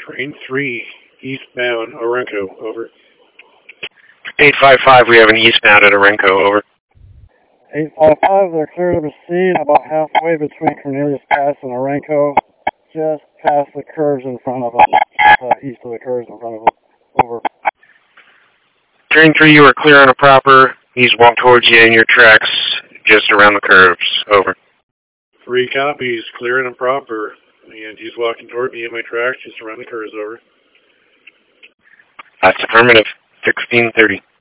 Train 3, eastbound, Orenco, over. 855, we have an eastbound at Orenco, over. 855, they're clear to proceed about halfway between Cornelius Pass and Orenco, just past the curves in front of us, east of the curves in front of us, over. Train 3, you are clear on a proper. He's walked towards you in your tracks, just around the curves, over. 3 copies, clear and proper, and he's walking toward me in my tracks, just around the curves, over. That's affirmative, 1630.